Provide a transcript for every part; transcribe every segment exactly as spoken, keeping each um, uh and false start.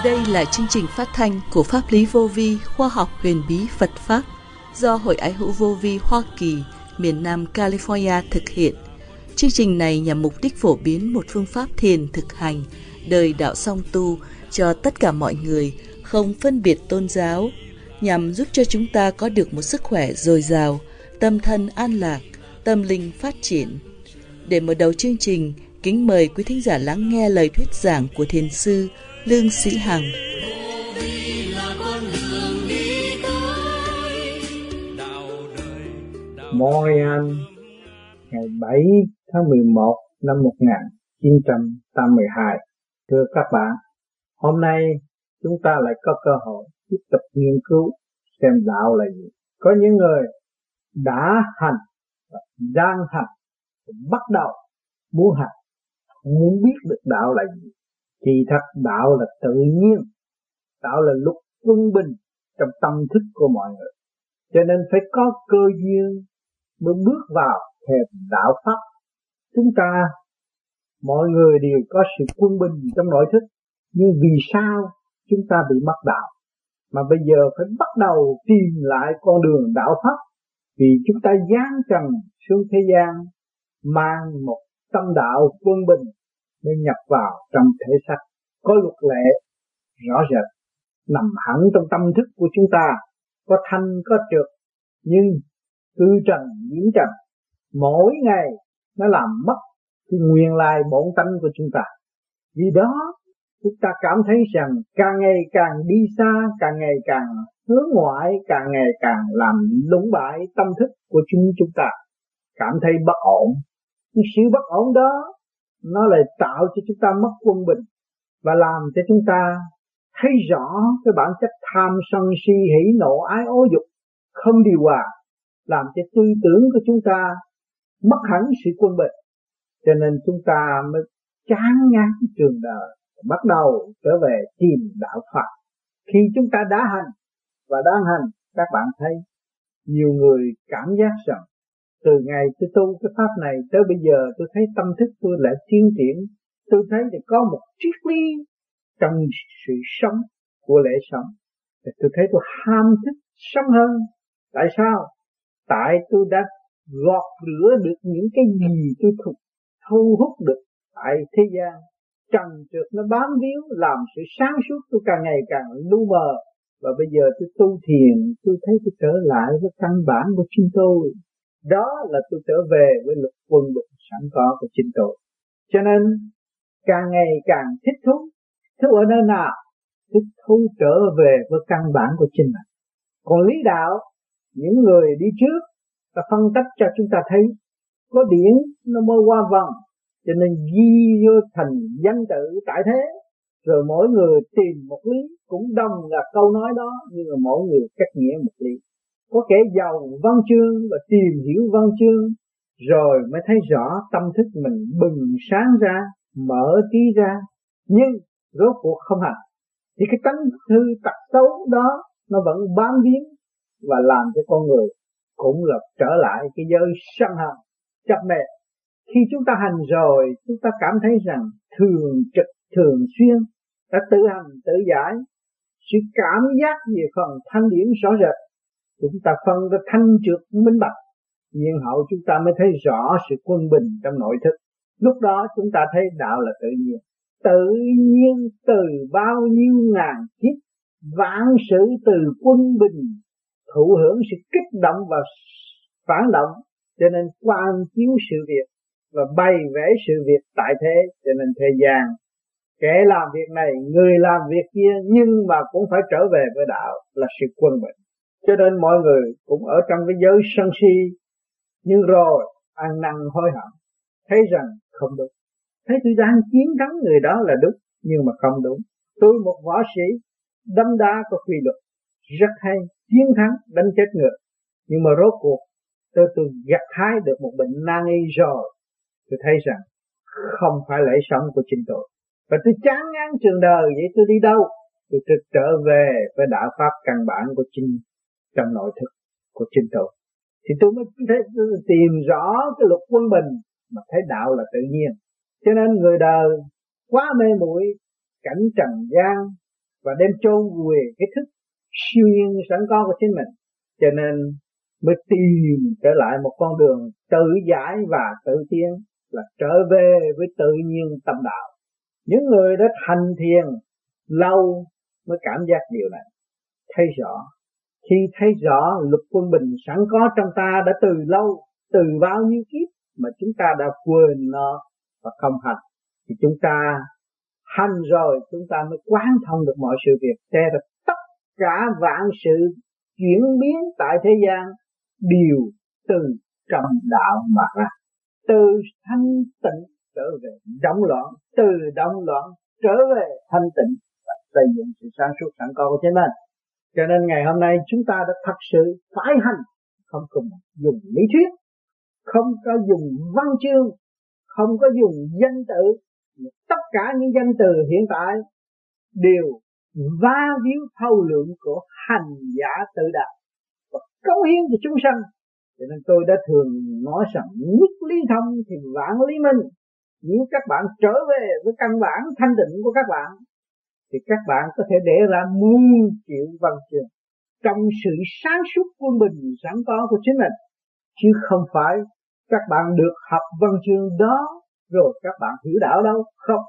Đây là chương trình phát thanh của Pháp lý vô vi khoa học huyền bí Phật Pháp do Hội Ái hữu vô vi Hoa Kỳ, miền Nam California thực hiện. Chương trình này nhằm mục đích phổ biến một phương pháp thiền thực hành, đời đạo song tu cho tất cả mọi người, không phân biệt tôn giáo, nhằm giúp cho chúng ta có được một sức khỏe dồi dào, tâm thân an lạc, tâm linh phát triển. Để mở đầu chương trình, kính mời quý thính giả lắng nghe lời thuyết giảng của Thiền sư Lương Sĩ Hằng. Montreal, ngày bảy tháng mười một năm một nghìn chín trăm tám mươi hai. Thưa các bạn, hôm nay chúng ta lại có cơ hội tiếp tục nghiên cứu xem đạo là gì. Có những người đã hành và đang hành, bắt đầu muốn hành, muốn biết được đạo là gì. Thì thật đạo là tự nhiên, đạo là luật quân bình trong tâm thức của mọi người. Cho nên phải có cơ duyên mới bước vào thềm đạo pháp. Chúng ta, mọi người đều có sự quân bình trong nội thức, nhưng vì sao chúng ta bị mất đạo? Mà bây giờ phải bắt đầu tìm lại con đường đạo pháp, vì chúng ta giáng trần xuống thế gian, mang một tâm đạo quân bình để nhập vào trong thể xác. Có luật lệ rõ rệt nằm hẳn trong tâm thức của chúng ta, có thanh có trượt, nhưng tư trần nhiễm trần mỗi ngày nó làm mất cái nguyên lai bổn tánh của chúng ta. Vì đó chúng ta cảm thấy rằng càng ngày càng đi xa, càng ngày càng hướng ngoại, càng ngày càng làm lũng bại tâm thức của chúng chúng ta, cảm thấy bất ổn. Nhưng sự bất ổn đó nó lại tạo cho chúng ta mất quân bình và làm cho chúng ta thấy rõ cái bản chất tham sân si hỉ nộ ái ố dục không điều hòa, làm cho tư tưởng của chúng ta mất hẳn sự quân bình. Cho nên chúng ta mới chán ngán trường đời, bắt đầu trở về tìm đạo Phật. Khi chúng ta đã hành và đang hành, các bạn thấy nhiều người cảm giác rằng từ ngày tôi tu cái pháp này tới bây giờ tôi thấy tâm thức tôi lại tiến triển. Tôi thấy thì có một triết lý trong sự sống của lễ sống. Thì tôi thấy tôi ham thích sống hơn. Tại sao? Tại tôi đã gọt rửa được những cái gì tôi thu, thu hút được tại thế gian. Trần trượt nó bám víu làm sự sáng suốt tôi càng ngày càng lu mờ. Và bây giờ tôi tu thiền, tôi thấy tôi trở lại với căn bản của chính tôi. Đó là tôi trở về với luật quân bình sẵn có của chính tôi. Cho nên càng ngày càng thích thú. Thích ở nơi nào? Thích thú trở về với căn bản của chính mình. Còn lý đạo, những người đi trước ta phân tích cho chúng ta thấy có điển nó mới qua vòng, cho nên ghi vô thành danh tự tại thế. Rồi mỗi người tìm một lý, cũng đồng là câu nói đó, nhưng mà mỗi người cách nghĩa một lý. Có kẻ giàu văn chương và tìm hiểu văn chương, rồi mới thấy rõ tâm thức mình bừng sáng ra, mở trí ra, nhưng rốt cuộc không hành. Thì cái tánh hư tật xấu đó nó vẫn bám víu và làm cho con người cũng là trở lại cái giới sân hận, chấp mê. Khi chúng ta hành rồi, chúng ta cảm thấy rằng thường trực, thường xuyên đã tự hành, tự giải. Sự cảm giác về phần thanh điển rõ rệt, chúng ta phân ra thanh trượt minh bạch, nhưng hậu chúng ta mới thấy rõ sự quân bình trong nội thức. Lúc đó chúng ta thấy đạo là tự nhiên. Tự nhiên từ bao nhiêu ngàn kiếp, vạn sự từ quân bình, thụ hưởng sự kích động và phản động, cho nên quan chiếu sự việc và bày vẽ sự việc tại thế. Cho nên thế gian kẻ làm việc này, người làm việc kia, nhưng mà cũng phải trở về với đạo là sự quân bình. Cho nên mọi người cũng ở trong cái giới sân si, nhưng rồi ăn năn hối hận, thấy rằng không đúng. Thấy tôi đang chiến thắng người đó là đúng, nhưng mà không đúng. Tôi một võ sĩ đấm đá có quy luật, rất hay, chiến thắng đánh chết người, nhưng mà rốt cuộc tôi tôi gặt hái được một bệnh nan y rồi. Tôi thấy rằng không phải lẽ sống của chính tôi, và tôi chán ngán trường đời. Vậy tôi đi đâu? Tôi trực trở về với đạo pháp căn bản của chính trong nội thức của chính tôi. Thì tôi mới thấy, tôi tìm rõ cái luật quân bình mà thấy đạo là tự nhiên. Cho nên người đời quá mê muội cảnh trần gian và đem chôn vùi cái thức siêu nhiên sẵn có của chính mình. Cho nên mới tìm trở lại một con đường tự giải và tự tiến, là trở về với tự nhiên tâm đạo. Những người đã thành thiền lâu mới cảm giác điều này, thấy rõ. Khi thấy rõ luật quân bình sẵn có trong ta đã từ lâu, từ bao nhiêu kiếp mà chúng ta đã quên nó và không hành, thì chúng ta hành rồi chúng ta mới quán thông được mọi sự việc. Thế là tất cả vạn sự chuyển biến tại thế gian đều từ trong đạo mà ra. Từ thanh tịnh trở về động loạn, từ động loạn trở về thanh tịnh và xây dựng sự sáng suốt sẵn có của chính mình. Cho nên ngày hôm nay chúng ta đã thật sự phải hành, không cần dùng lý thuyết, không có dùng văn chương, không có dùng danh tự. Tất cả những danh từ hiện tại đều va víu thâu lượng của hành giả tự đạo và cống hiến cho chúng sanh. Cho nên tôi đã thường nói rằng nhất lý thông thì vạn lý minh. Nếu các bạn trở về với căn bản thanh tịnh của các bạn thì các bạn có thể để ra muôn triệu văn chương trong sự sáng suốt quân bình sẵn có của chính mình, chứ không phải các bạn được học văn chương đó rồi các bạn hiểu đạo đâu. Không,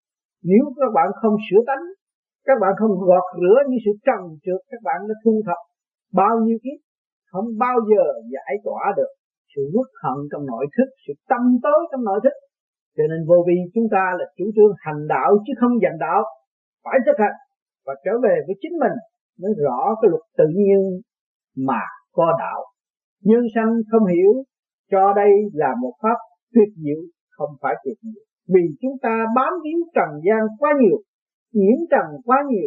nếu các bạn không sửa tánh, các bạn không gọt rửa những sự trần trượt các bạn đã thu thập bao nhiêu kiếp, không bao giờ giải tỏa được sự uất hận trong nội thức, sự tâm tối trong nội thức. Cho nên vô vi chúng ta là chủ trương hành đạo chứ không giành đạo, phải thực hành và trở về với chính mình mới rõ cái luật tự nhiên mà có đạo. Nhân sanh không hiểu, cho đây là một pháp tuyệt diệu, không phải tuyệt diệu. Vì chúng ta bám víu trần gian quá nhiều, nhiễm trần quá nhiều,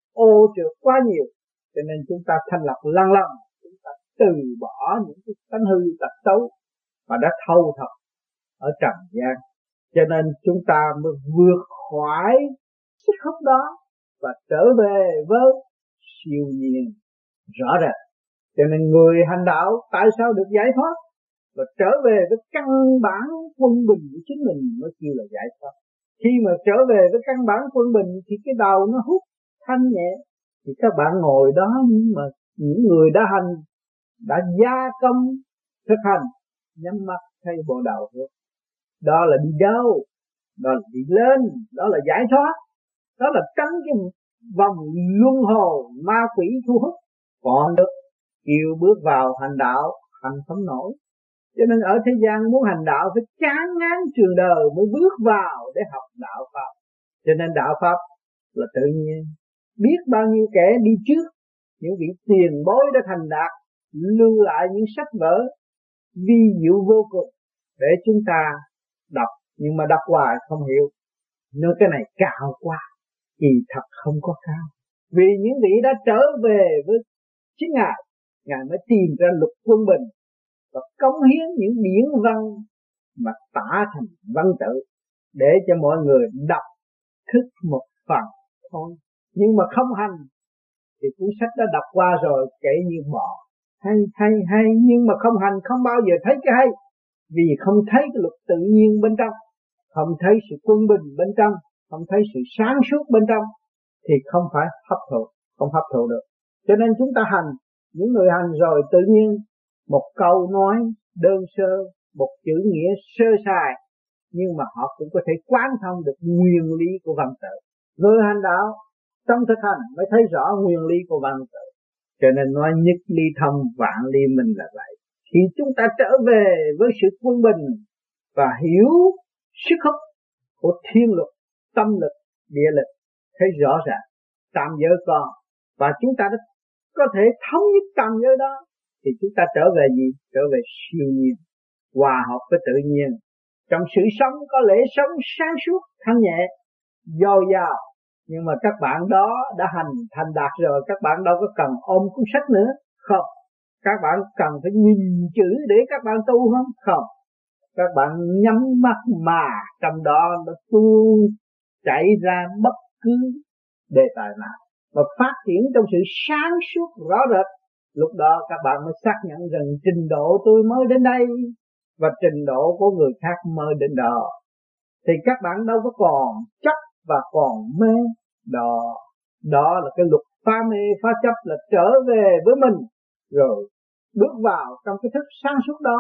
ô trượt quá nhiều, cho nên chúng ta thành lập lần lần, chúng ta từ bỏ những cái tánh hư tật xấu mà đã thâu thập ở trần gian. Cho nên chúng ta mới vượt khỏi sức hút đó và trở về với siêu nhiên rõ rệt. Cho nên người hành đạo tại sao được giải thoát và trở về với căn bản quân bình của chính mình mới kêu là giải thoát. Khi mà trở về với căn bản quân bình thì cái đầu nó hút thanh nhẹ, thì các bạn ngồi đó, nhưng mà những người đã hành, đã gia công thực hành, nhắm mắt thấy bộ đầu thôi. Đó là đi đâu? Đó là đi lên, đó là giải thoát, đó là tránh cái vòng luân hồi ma quỷ thu hút. Còn được kêu bước vào hành đạo, hành không nổi. Cho nên ở thế gian muốn hành đạo phải chán ngán trường đời mới bước vào để học đạo pháp. Cho nên đạo pháp là tự nhiên. Biết bao nhiêu kẻ đi trước, những vị tiền bối đã thành đạt, lưu lại những sách vở vi diệu vô cùng để chúng ta đọc, nhưng mà đọc hoài không hiểu. Nên cái này cao quá, kỳ thật không có cao. Vì những vị đã trở về với chính Ngài, Ngài mới tìm ra luật quân bình và cống hiến những điển văn mà tả thành văn tự để cho mọi người đọc thức một phần thôi. Nhưng mà không hành thì cuốn sách đã đọc qua rồi kể như bỏ. Hay hay hay nhưng mà không hành không bao giờ thấy cái hay. Vì không thấy cái luật tự nhiên bên trong, không thấy sự quân bình bên trong, không thấy sự sáng suốt bên trong thì không phải hấp thụ, không hấp thụ được. Cho nên chúng ta hành, những người hành rồi tự nhiên một câu nói đơn sơ, một chữ nghĩa sơ sài, nhưng mà họ cũng có thể quán thông được nguyên lý của văn tự. Người hành đạo trong thực hành mới thấy rõ nguyên lý của văn tự. Cho nên nói nhất ly thông vạn ly minh là vậy. Khi chúng ta trở về với sự quân bình và hiểu sức hút của thiên lực, tâm lực, địa lực, thấy rõ ràng tam giới con, và chúng ta đã có thể thống nhất tam giới đó, thì chúng ta trở về gì? Trở về siêu nhiên, hòa hợp với tự nhiên. Trong sự sống có lẽ sống sáng suốt, thanh nhẹ, dồi dào. Nhưng mà các bạn đó đã hành thành đạt rồi, các bạn đâu có cần ôm cuốn sách nữa. Không, các bạn cần phải nhìn chữ để các bạn tu không? Không, các bạn nhắm mắt mà trong đó nó tuôn chảy ra bất cứ đề tài nào và phát triển trong sự sáng suốt rõ rệt. Lúc đó các bạn mới xác nhận rằng trình độ tôi mới đến đây và trình độ của người khác mới đến đó. Thì các bạn đâu có còn chấp và còn mê đó. Đó là cái luật phá mê phá chấp, là trở về với mình, rồi bước vào trong cái thức sáng suốt đó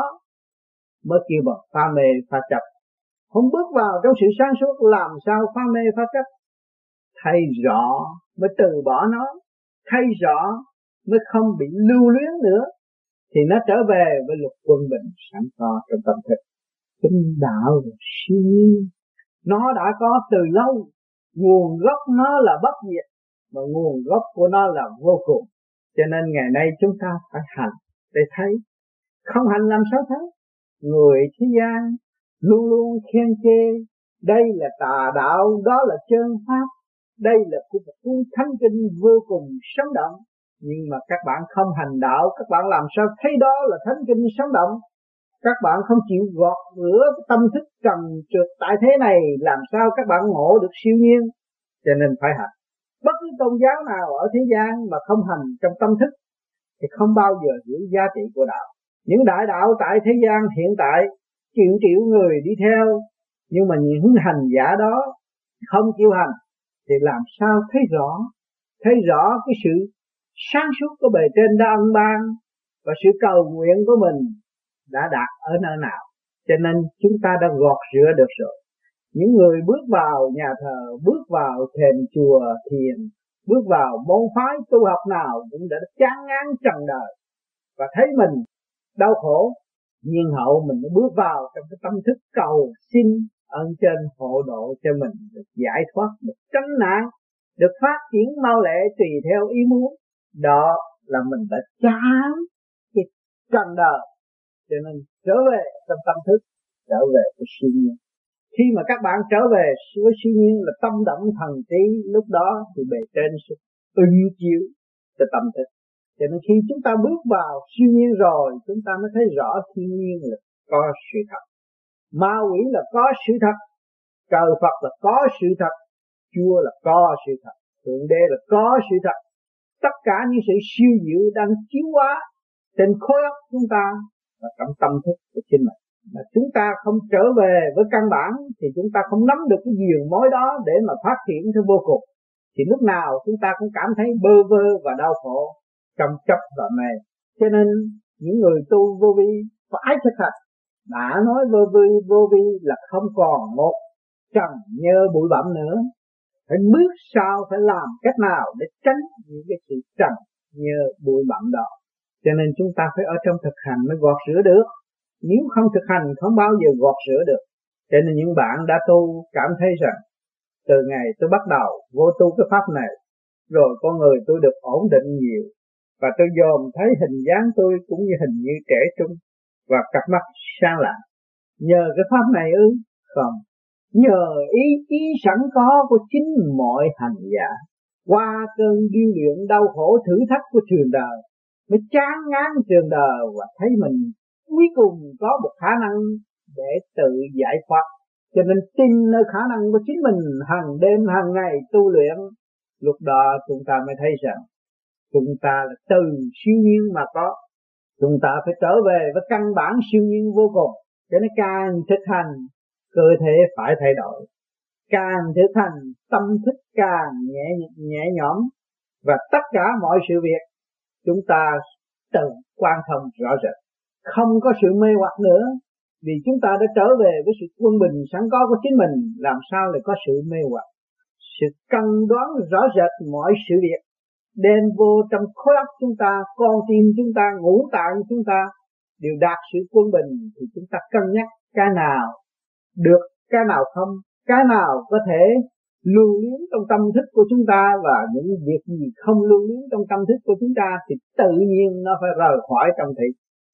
mới kêu bằng phá mê phá chấp. Không bước vào trong sự sáng suốt làm sao phá mê phá chấp? Thấy rõ mới từ bỏ nó, thấy rõ mới không bị lưu luyến nữa, thì nó trở về với luật quân bình sẵn có trong tâm thức. Chính đạo là siêu nhiên, nó đã có từ lâu, nguồn gốc nó là bất diệt, mà nguồn gốc của nó là vô cùng. Cho nên ngày nay chúng ta phải hành để thấy, không hành làm sao thấy. Người thế gian luôn luôn khen chê, đây là tà đạo, đó là chân pháp, đây là của một cuốn thánh kinh vô cùng sống động. Nhưng mà các bạn không hành đạo, các bạn làm sao thấy đó là thánh kinh sống động? Các bạn không chịu gọt rửa tâm thức trần trượt tại thế này, làm sao các bạn ngộ được siêu nhiên? Cho nên phải hành. Bất cứ tôn giáo nào ở thế gian mà không hành trong tâm thức thì không bao giờ hiểu giá trị của đạo. Những đại đạo tại thế gian hiện tại triệu triệu người đi theo, nhưng mà những hành giả đó không chịu hành thì làm sao thấy rõ, thấy rõ cái sự sáng suốt của bề trên đã ân ban và sự cầu nguyện của mình đã đạt ở nơi nào. Cho nên chúng ta đã gọt rửa được rồi. Những người bước vào nhà thờ, bước vào thềm chùa thiền, bước vào môn phái tu học nào cũng đã chán ngán trần đời và thấy mình đau khổ, nhiên hậu mình mới bước vào trong cái tâm thức cầu xin ơn trên hộ độ cho mình được giải thoát, được tránh nạn, được phát triển mau lẹ tùy theo ý muốn. Đó là mình đã chán cái trần đời, cho nên trở về trong tâm thức, trở về với siêu nhiên. Khi mà các bạn trở về với siêu nhiên là tâm động thần trí, lúc đó thì bề trên sẽ ứng chiếu cho tâm thức. Cho nên khi chúng ta bước vào siêu nhiên rồi, chúng ta mới thấy rõ thiên nhiên là có sự thật, ma quỷ là có sự thật, trời Phật là có sự thật, Chúa là có sự thật, Thượng Đế là có sự thật. Tất cả những sự siêu diệu đang chiếu hóa trên khối óc chúng ta và trong tâm thức của chính mình. Mà chúng ta không trở về với căn bản thì chúng ta không nắm được cái diều mối đó để mà phát triển theo vô cùng. Thì lúc nào chúng ta cũng cảm thấy bơ vơ và đau khổ, trong chấp và mê. Cho nên những người tu vô vi phải thực hành. Đã nói vô vi, vô vi là không còn một trần nhơ bụi bặm nữa. Phải bước sau, phải làm cách nào để tránh những cái sự trần nhơ bụi bặm đó. Cho nên chúng ta phải ở trong thực hành mới gọt rửa được. Nếu không thực hành không bao giờ gọt rửa được. Cho nên những bạn đã tu cảm thấy rằng từ ngày tôi bắt đầu vô tu cái pháp này, rồi con người tôi được ổn định nhiều, và tôi dòm thấy hình dáng tôi cũng như hình như trẻ trung và cặp mắt sáng lạng. Nhờ cái pháp này ư? Không. Nhờ ý chí sẵn có của chính mọi hành giả, qua cơn điêu luyện đau khổ thử thách của trường đời, mới chán ngán trường đời và thấy mình cuối cùng có một khả năng để tự giải thoát. Cho nên tin nơi khả năng của chính mình, hàng đêm hàng ngày tu luyện. Lúc đó chúng ta mới thấy rằng chúng ta là từ siêu nhiên mà có. Chúng ta phải trở về với căn bản siêu nhiên vô cùng. Cho nên càng thực hành, cơ thể phải thay đổi. Càng thực hành, tâm thức càng nhẹ, nhẹ nhõm. Và tất cả mọi sự việc chúng ta tự quan thông rõ rệt. Không có sự mê hoặc nữa. Vì chúng ta đã trở về với sự quân bình sẵn có của chính mình, làm sao lại có sự mê hoặc. Sự cân đoán rõ rệt mọi sự việc đem vô trong khối óc chúng ta, con tim chúng ta, ngũ tạng chúng ta đều đạt sự quân bình, thì chúng ta cân nhắc cái nào được, cái nào không, cái nào có thể lưu luyến trong tâm thức của chúng ta, và những việc gì không lưu luyến trong tâm thức của chúng ta thì tự nhiên nó phải rời khỏi trong thị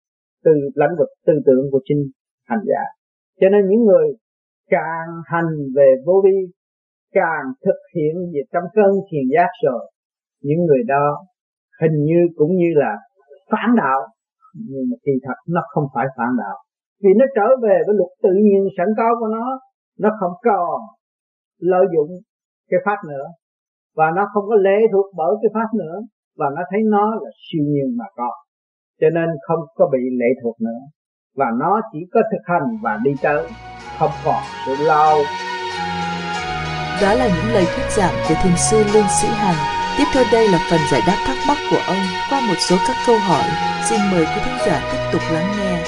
từ lãnh vực tư tưởng của chính hành giả. Cho nên những người càng hành về vô vi, càng thực hiện về trong cơn thiền giác rồi, những người đó hình như cũng như là phản đạo, nhưng mà kỳ thật nó không phải phản đạo, vì nó trở về với luật tự nhiên sẵn có của nó. Nó không còn lợi dụng cái pháp nữa, và nó không có lệ thuộc bởi cái pháp nữa, và nó thấy nó là siêu nhiên mà có, cho nên không có bị lệ thuộc nữa, và nó chỉ có thực hành và đi tới, không còn sự lao. Đó là những lời thuyết giảng của thiền sư Lương Sĩ Hằng Tiếp theo đây là phần giải đáp thắc mắc của ông qua một số các câu hỏi. Xin mời quý thính giả tiếp tục lắng nghe.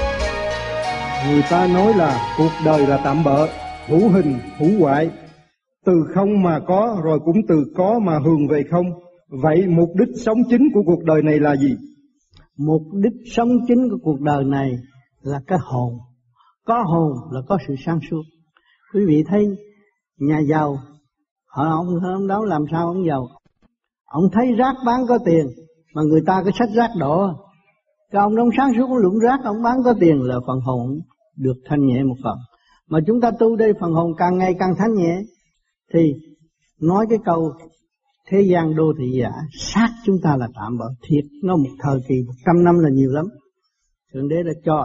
Người ta nói là cuộc đời là tạm bợ, hữu hình, hữu hoại. Từ không mà có, rồi cũng từ có mà hướng về không. Vậy mục đích sống chính của cuộc đời này là gì? Mục đích sống chính của cuộc đời này là cái hồn. Có hồn là có sự sáng suốt. Quý vị thấy nhà giàu, họ ông hôm đó làm sao ông giàu? Ông thấy rác bán có tiền, mà người ta cái sách rác đổ. Cái ông đông sáng suốt, ông lụm rác, ông bán có tiền là phần hồn được thanh nhẹ một phần. Mà chúng ta tu đây phần hồn càng ngày càng thanh nhẹ. Thì nói cái câu thế gian đô thị giả, xác chúng ta là tạm bợ. Thiệt, nó một thời kỳ một trăm năm là nhiều lắm. Thượng Đế đã cho.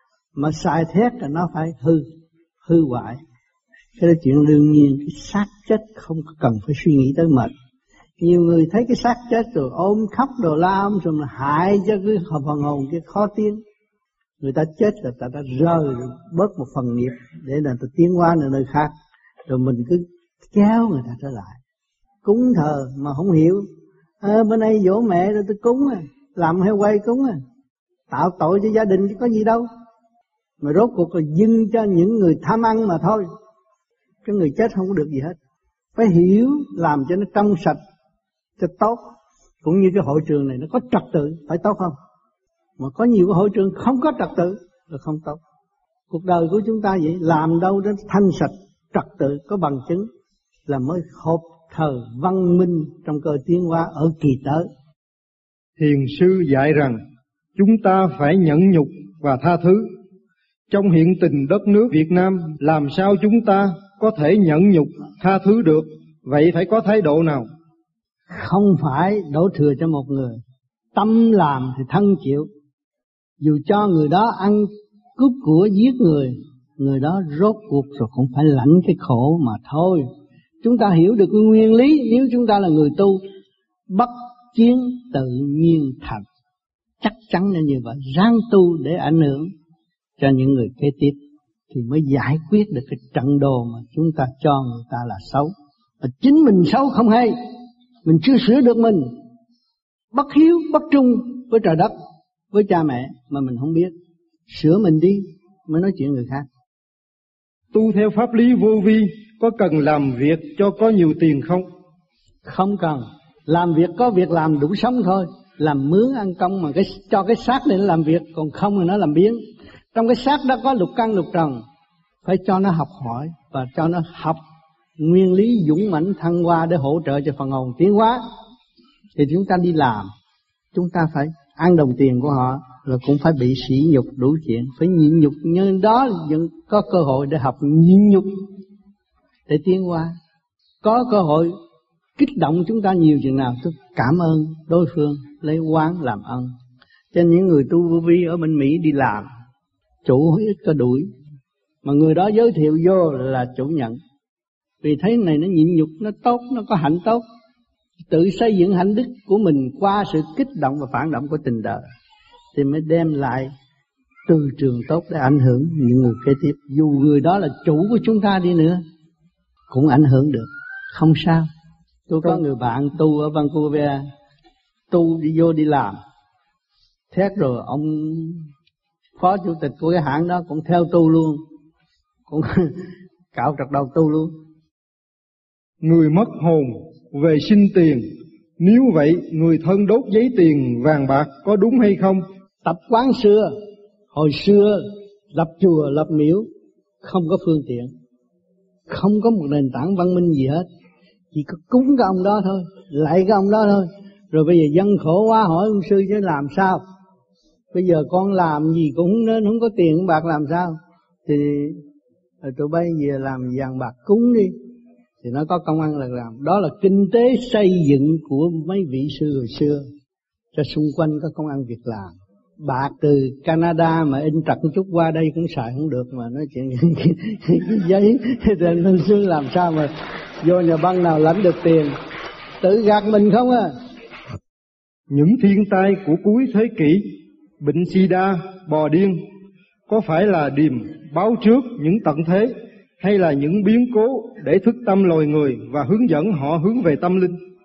Mà xài thét là nó phải hư, hư hoại. Cái là chuyện đương nhiên, cái xác chết không cần phải suy nghĩ tới mệt. Nhiều người thấy cái xác chết rồi ôm khóc đồ la ôm rồi hại cho cái phần hồn kia khó tiến. Người ta chết là ta đã rơi bớt một phần nghiệp để là ta tiến qua nơi khác. Rồi mình cứ kéo người ta trở lại. Cúng thờ mà không hiểu. À, bữa nay dỗ mẹ rồi tôi cúng à, làm hay quay cúng à, tạo tội cho gia đình chứ có gì đâu. Mà rốt cuộc là dưng cho những người tham ăn mà thôi. Cái người chết không có được gì hết. Phải hiểu làm cho nó trong sạch, cho tốt. Cũng như cái hội trường này nó có trật tự, phải tốt không? Mà có nhiều cái hội trường không có trật tự là không tốt. Cuộc đời của chúng ta vậy, làm đâu đó thanh sạch, trật tự, có bằng chứng là mới hộp thời văn minh trong cơ tiến hóa ở kỳ tới. Thiền sư dạy rằng chúng ta phải nhẫn nhục và tha thứ. Trong hiện tình đất nước Việt Nam, làm sao chúng ta có thể nhẫn nhục, tha thứ được? Vậy phải có thái độ nào? Không phải đổ thừa cho một người. Tâm làm thì thân chịu. Dù cho người đó ăn cướp của giết người, người đó rốt cuộc rồi cũng phải lãnh cái khổ mà thôi. Chúng ta hiểu được cái nguyên lý, nếu chúng ta là người tu, bất chiến tự nhiên thành. Chắc chắn là như vậy, ráng tu để ảnh hưởng cho những người kế tiếp thì mới giải quyết được cái trận đồ mà chúng ta cho người ta là xấu. Và chính mình xấu không hay, mình chưa sửa được mình, bất hiếu, bất trung với trời đất, với cha mẹ mà mình không biết. Sửa mình đi mới nói chuyện người khác. Tu theo pháp lý vô vi có cần làm việc cho có nhiều tiền không? Không cần. Làm việc có việc làm đủ sống thôi. Làm mướn ăn công mà cái cho cái xác này nó làm việc, còn không thì nó làm biếng. Trong cái xác đó có lục căn lục trần, phải cho nó học hỏi và cho nó học nguyên lý dũng mãnh thăng hoa để hỗ trợ cho phần hồn tiến hóa. Thì chúng ta đi làm, chúng ta phải ăn đồng tiền của họ, rồi cũng phải bị sỉ nhục đủ chuyện, phải nhịn nhục, nhưng đó vẫn có cơ hội để học nhịn nhục để tiến hóa. Có cơ hội kích động chúng ta nhiều chừng nào, tôi cảm ơn đối phương, lấy oán làm ân. Cho những người tu vô vi ở bên Mỹ đi làm, chủ ít có đuổi, mà người đó giới thiệu vô là chủ nhận. Vì thấy này nó nhịn nhục, nó tốt, nó có hạnh tốt. Tự xây dựng hạnh đức của mình qua sự kích động và phản động của tình đời, thì mới đem lại từ trường tốt để ảnh hưởng những người kế tiếp. Dù người đó là chủ của chúng ta đi nữa, cũng ảnh hưởng được, không sao. Tôi có người bạn tu ở Vancouver, tu đi vô đi làm, thét rồi ông phó chủ tịch của cái hãng đó cũng theo tu luôn, cũng cạo trật đầu tu luôn. Người mất hồn về sinh tiền, nếu vậy người thân đốt giấy tiền vàng bạc có đúng hay không? Tập quán xưa, hồi xưa lập chùa lập miếu không có phương tiện, không có một nền tảng văn minh gì hết, chỉ có cúng cái ông đó thôi, lạy cái ông đó thôi. Rồi bây giờ dân khổ quá hỏi ông sư chứ làm sao? Bây giờ con làm gì cũng nên không có tiền bạc làm sao? Thì tụi bay về làm vàng bạc cúng đi, thì nó có công ăn là làm. Đó là kinh tế xây dựng của mấy vị sư hồi xưa, cho xung quanh có công ăn việc làm. Bạc từ Canada mà in trật chút qua đây cũng xài không được, mà nói chuyện cái, cái giấy nên sư làm sao mà vô nhà băng nào lãnh được tiền, tự gạt mình không à. Những thiên tai của cuối thế kỷ, bệnh sida, bò điên, có phải là điềm báo trước những tận thế, hay là những biến cố để thức tâm loài người và hướng dẫn họ hướng về tâm linh?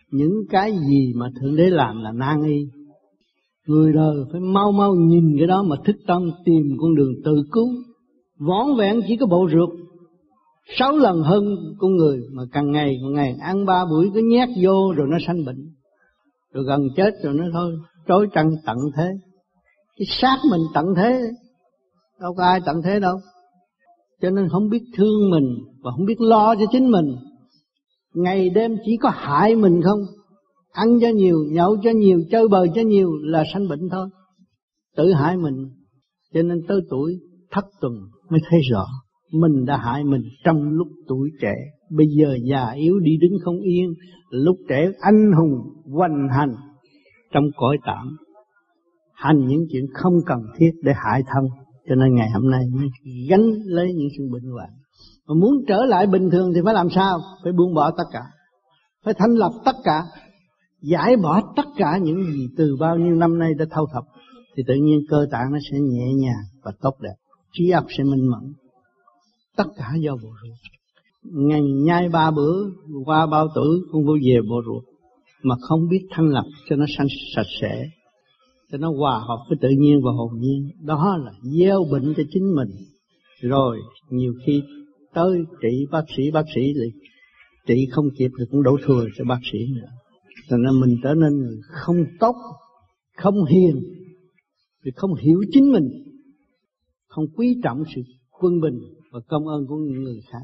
những cái gì mà Thượng Đế làm là nan y. Người đời phải mau mau nhìn cái đó mà thức tâm tìm con đường tự cứu. Vỏn vẹn chỉ có bộ ruột sáu lần hơn con người, mà càng ngày càng ngày ăn ba buổi cứ nhét vô rồi nó sanh bệnh, rồi gần chết rồi nó thôi trói trăng tận thế. Cái xác mình tận thế, đâu có ai tận thế đâu. Cho nên không biết thương mình và không biết lo cho chính mình, ngày đêm chỉ có hại mình không. Ăn cho nhiều, nhậu cho nhiều, chơi bời cho nhiều là sanh bệnh thôi, tự hại mình. Cho nên tới tuổi thất tuần mới thấy rõ mình đã hại mình trong lúc tuổi trẻ. Bây giờ già yếu đi đứng không yên, lúc trẻ anh hùng hoành hành trong cõi tạm, hành những chuyện không cần thiết để hại thân. Cho nên ngày hôm nay mới gánh lấy những sự bệnh hoạn. Mà muốn trở lại bình thường thì phải làm sao? Phải buông bỏ tất cả, phải thanh lập tất cả, giải bỏ tất cả những gì từ bao nhiêu năm nay đã thâu thập, thì tự nhiên cơ tạng nó sẽ nhẹ nhàng và tốt đẹp, trí óc sẽ minh mẫn. Tất cả do bộ ruột. Ngày nhai ba bữa qua bao tử cũng vô về bộ ruột, mà không biết thanh lập cho nó sanh sạch sẽ, cho nó hòa hợp với tự nhiên và hồn nhiên. Đó là gieo bệnh cho chính mình. Rồi nhiều khi tới trị bác sĩ, bác sĩ thì trị không kịp thì cũng đổ thừa cho bác sĩ nữa. Cho nên mình trở nên người không tốt, không hiền, vì không hiểu chính mình, không quý trọng sự quân bình và công ơn của những người khác.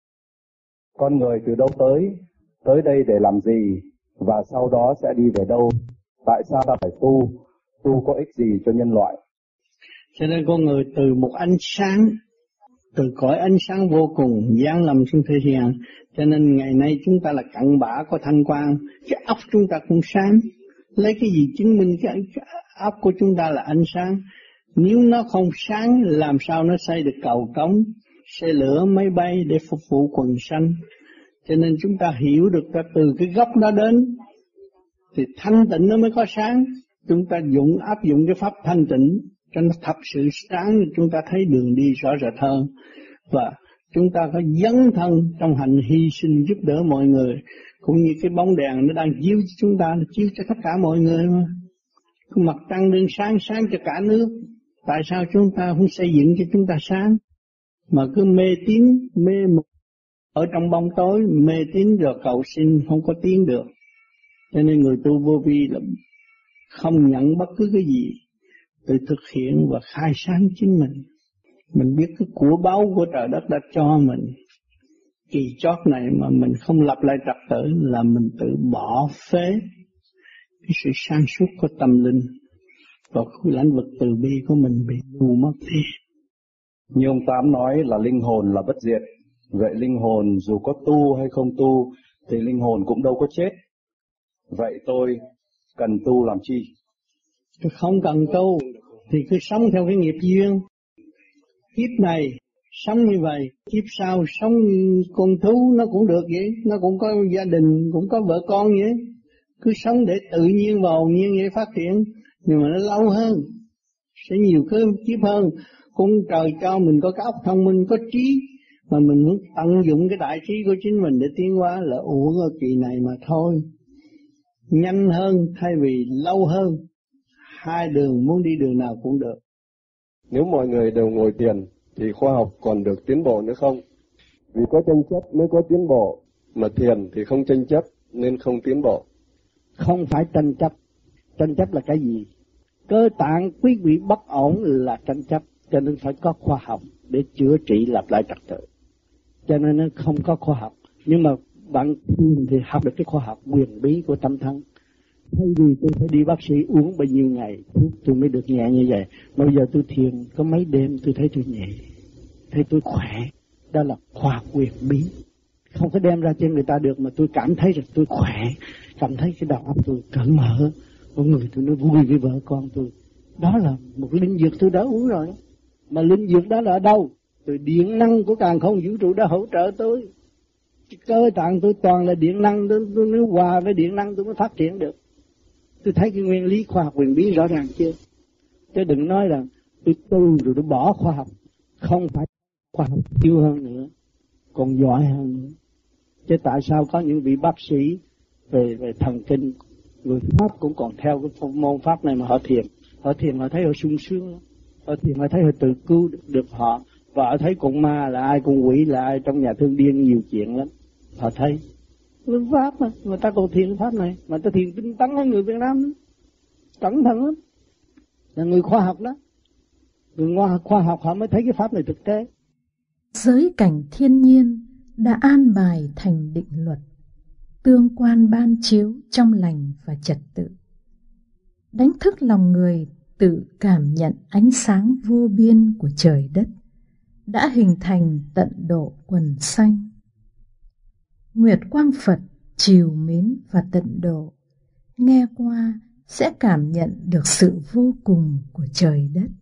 Con người từ đâu tới, tới đây để làm gì, và sau đó sẽ đi về đâu? Tại sao ta phải tu? Tu có ích gì cho nhân loại? Cho nên con người từ một ánh sáng, từ cõi ánh sáng vô cùng giáng lâm xuống thế gian. Cho nên ngày nay chúng ta là cặn bã có thanh quang, cái óc chúng ta cũng sáng. Lấy cái gì chứng minh cái óc của chúng ta là ánh sáng? Nếu nó không sáng, làm sao nó xây được cầu cống, xe lửa, máy bay để phục vụ quần sanh? Cho nên chúng ta hiểu được ra từ cái gốc đó đến, thì thanh tịnh nó mới có sáng. Chúng ta dụng áp dụng cái pháp thanh tịnh cho nó thật sự sáng, chúng ta thấy đường đi rõ rệt hơn. Và chúng ta có dấn thân trong hành hy sinh giúp đỡ mọi người, cũng như cái bóng đèn nó đang chiếu cho chúng ta, nó chiếu cho tất cả mọi người mà. Cái mặt trăng đương sáng sáng cho cả nước, tại sao chúng ta không xây dựng cho chúng ta sáng, mà cứ mê tín mê mục ở trong bóng tối, mê tín rồi cầu xin không có tiến được. Cho nên người tu vô vi là không nhận bất cứ cái gì, tự thực hiện và khai sáng chính mình. Mình biết cái của báu của trời đất đã cho mình, kỳ chót này mà mình không lập lại trật tự là mình tự bỏ phế cái sự sáng suốt của tâm linh, và cái lãnh vực từ bi của mình bị mù mất đi. Như ông Tám nói là linh hồn là bất diệt. Vậy linh hồn dù có tu hay không tu thì linh hồn cũng đâu có chết. Vậy tôi cần tu làm chi? Tôi không cần tu thì cứ sống theo cái nghiệp duyên. Kiếp này sống như vậy, kiếp sau sống con thú nó cũng được vậy, nó cũng có gia đình, cũng có vợ con vậy. Cứ sống để tự nhiên và hồn nhiên vậy phát triển, nhưng mà nó lâu hơn, sẽ nhiều cái kiếp hơn. Cũng trời cho mình có cái óc thông minh, có trí, mà mình muốn tận dụng cái đại trí của chính mình để tiến hóa là uổng ở kỳ này mà thôi. Nhanh hơn thay vì lâu hơn, hai đường muốn đi đường nào cũng được. Nếu mọi người đều ngồi thiền thì khoa học còn được tiến bộ nữa không? Vì có tranh chấp mới có tiến bộ, mà thiền thì không tranh chấp nên không tiến bộ. Không phải tranh chấp. Tranh chấp là cái gì? Cơ tạng quý vị bất ổn là tranh chấp, cho nên phải có khoa học để chữa trị lập lại trật tự. Cho nên nó không có khoa học. Nhưng mà bạn thiền thì học được cái khoa học quyền bí của tâm thân. Thay vì tôi phải đi bác sĩ uống bao nhiêu ngày thuốc tôi mới được nhẹ như vậy, bây giờ tôi thiền có mấy đêm tôi thấy tôi nhẹ, thấy tôi khỏe. Đó là khoa học quyền bí, không có đem ra cho người ta được, mà tôi cảm thấy rằng tôi khỏe, cảm thấy cái đầu óc tôi cởi mở, con người tôi nó vui với vợ con tôi. Đó là một linh dược tôi đã uống rồi. Mà linh dược đó là ở đâu? Từ điện năng của càn khôn vũ trụ đã hỗ trợ tôi. Cơ tạng tôi toàn là điện năng, tôi, tôi nếu hòa với điện năng tôi mới phát triển được. Tôi thấy cái nguyên lý khoa học quyền bí rõ ràng chưa? Chứ đừng nói rằng tôi tu rồi tôi bỏ khoa học. Không phải khoa học yêu hơn nữa, còn giỏi hơn nữa. Chứ tại sao có những vị bác sĩ về về thần kinh. Người Pháp cũng còn theo cái môn pháp này mà họ thiền. Họ thiền họ thấy họ sung sướng lắm. Họ thiền họ thấy họ tự cứu được, được họ. Và họ thấy con ma là ai, con quỷ là ai, trong nhà thương điên nhiều chuyện lắm. Họ thấy. Người Pháp mà, người ta còn thiền pháp này. Mà ta thiền tinh tấn hơn người Việt Nam nữa. Cẩn thận lắm. Là người khoa học đó. Người khoa học họ mới thấy cái pháp này thực tế. Giới cảnh thiên nhiên đã an bài thành định luật, tương quan ban chiếu trong lành và trật tự, đánh thức lòng người tự cảm nhận ánh sáng vô biên của trời đất, đã hình thành tận độ quần sanh. Nguyệt quang Phật trìu mến và tận độ, nghe qua sẽ cảm nhận được sự vô cùng của trời đất.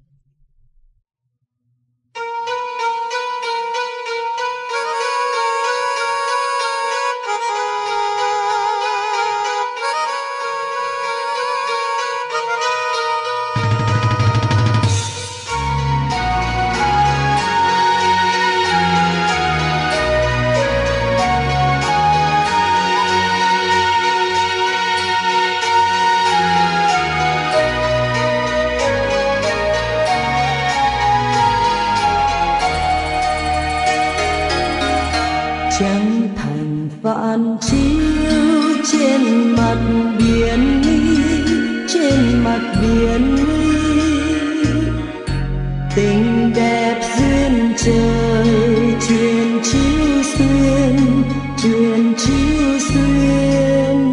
Trăng thành phản chiếu trên mặt biển Ly, trên mặt biển Ly, tình đẹp duyên trời truyền chiếu xuyên, truyền chiếu xuyên.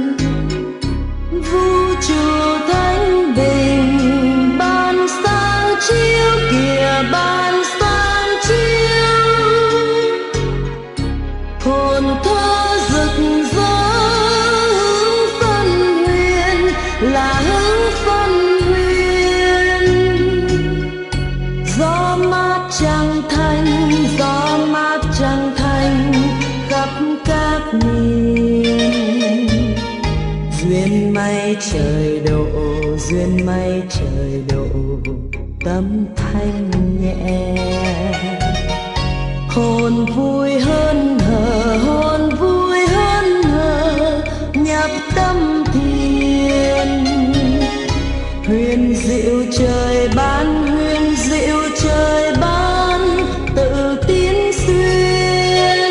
Vũ trụ thanh bình ban sáng chiếu kìa, ban sáng chiếu. Hồn thơ rực rỡ hứng phân huyền, là hứng phân huyền. Gió mát trăng thanh, gió mát trăng thanh khắp các miền. Duyên mây trời độ, duyên mây trời độ, tâm thanh nhẹ. Hồn vui hơn hờ, hồn vui hơn hờ, nhập tâm thiền. Huyền diệu trời ban, huyền diệu trời ban, tự tiến xuyên.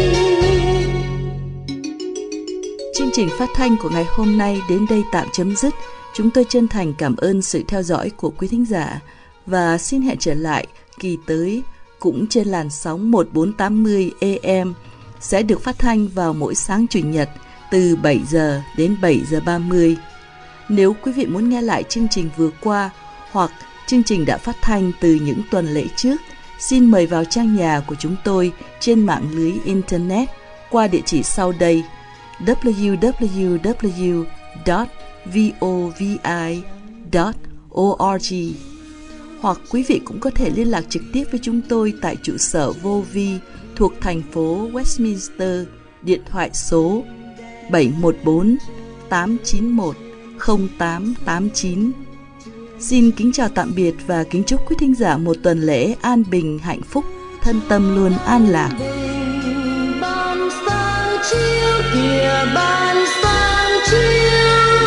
Chương trình phát thanh của ngày hôm nay đến đây tạm chấm dứt. Chúng tôi chân thành cảm ơn sự theo dõi của quý thính giả và xin hẹn trở lại kỳ tới cũng trên làn sóng một nghìn bốn trăm tám mươi A M, sẽ được phát thanh vào mỗi sáng Chủ nhật từ bảy giờ đến bảy giờ ba mươi. Nếu quý vị muốn nghe lại chương trình vừa qua hoặc chương trình đã phát thanh từ những tuần lễ trước, xin mời vào trang nhà của chúng tôi trên mạng lưới Internet qua địa chỉ sau đây: w w w chấm vovi chấm org. Hoặc quý vị cũng có thể liên lạc trực tiếp với chúng tôi tại trụ sở vô vi thuộc thành phố Westminster, điện thoại số bảy một bốn tám chín một không tám tám chín. Xin kính chào tạm biệt và kính chúc quý thính giả một tuần lễ an bình, hạnh phúc, thân tâm luôn an lạc. Ban sáng chiếu kìa, ban sáng chiếu.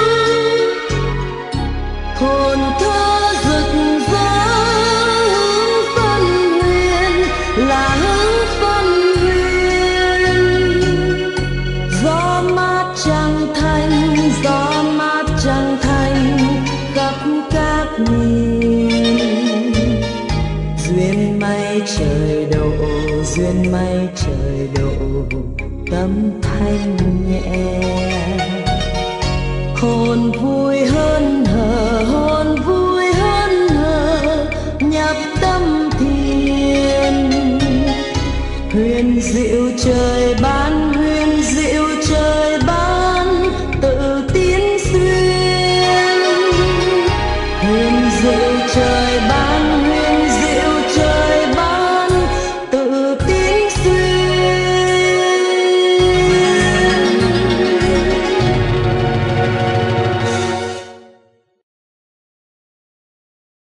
Hồn thơ rực rỡ hứng phân huyền, là hứng phân huyền. Gió mát trăng thanh, gió mát trăng thanh khắp các miền. Duyên mây trời độ, duyên mây trời độ, tâm thanh nhẹ. Hồn vui hơn hờ, hồn vui hơn hờ, nhập tâm thiền. Huyền diệu trời ban,